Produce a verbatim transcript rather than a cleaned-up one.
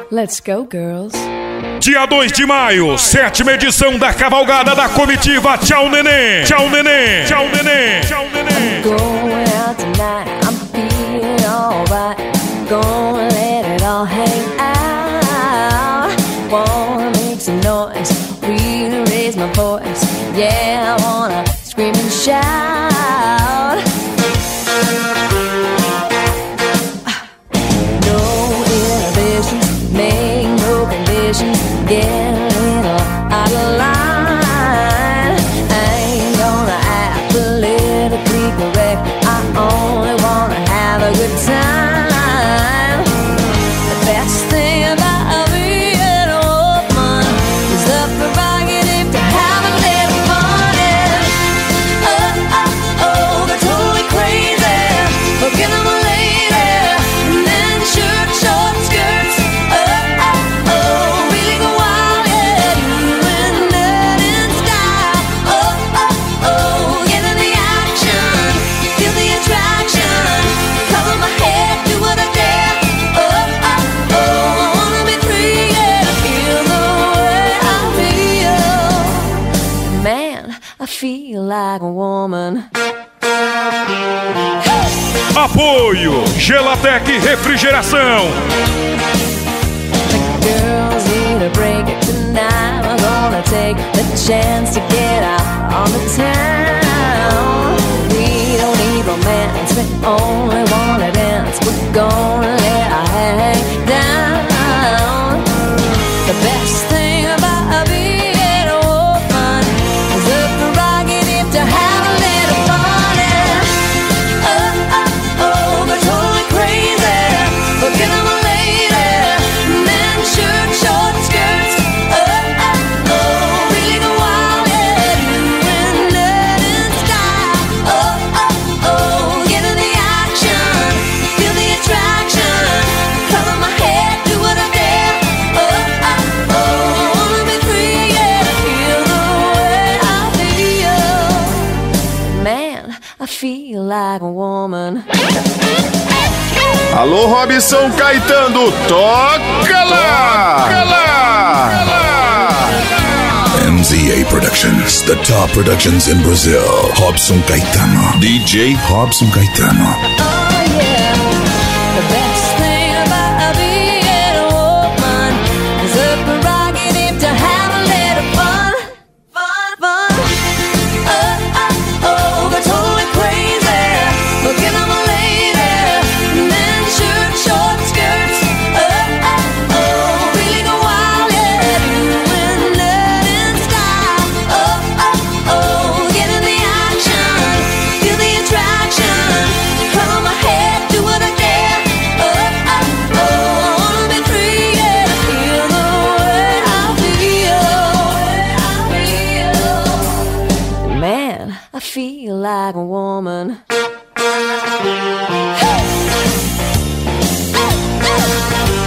Let's go, girls. Dia dois de maio, sétima edição da cavalgada da comitiva Tchau Neném. Tchau Neném. Tchau Neném. Tchau Neném. I'm going out tonight, I'm feeling alright. Gonna let it all hang out. Wanna make some noise, really raise my voice. Yeah, I wanna scream and shout. No inhibitions, make no conditions. Get a little out of line. I ain't gonna act politically correct. I only wanna have a good time. The best thing about being a woman is the prerogative to have a little fun. And oh, oh, oh, they're totally crazy. Forget I'm a lady. And then shirt, short skirts. Oh, oh, oh, really go wild, yeah. Doing that in style. Oh, oh, oh, get in the action. Feel the attraction. Cover my head, do what I dare. Oh, oh, oh, I wanna be free, yeah. Feel the way I feel. Man, I feel like a woman. Apoio Gelatec Refrigeração. The girls need a break tonight. We're gonna take the chance to get out on the town. We don't need romance, we only wanna dance. We're gonna let our hair hang down. The best thing about being a woman is the prerogative to have a little fun. And oh, oh, oh, they're totally crazy. Forget I'm a lady. Men shirt, short skirts. Oh, oh, oh, really go wild, yeah. Doing that in style. Oh, oh, oh, get in the action. Feel the attraction. Cover my head, do what I dare. Oh, oh, oh, I wanna be free, yeah. Feel the way I feel. Man, I feel like a woman. Alô, Robson Caetano, toca lá! Toca lá! M Z A Productions, the top productions in Brazil. Robson Caetano, D J Robson Caetano. Oh yeah, the best thing about being a woman is the prerogative to have a little fun, fun, fun. Oh, oh, oh, they're totally crazy. Forget I'm a lady. Men shirt, short skirts. Oh, oh, oh, really go wild, yeah. Doing that in style. Oh, oh, oh, get in the action. Feel the attraction. Cover my head, do what I dare. Oh, oh, oh, I wanna be free, yeah. Feel the way I feel. Man, I feel like a woman. Hey! Hey! Hey!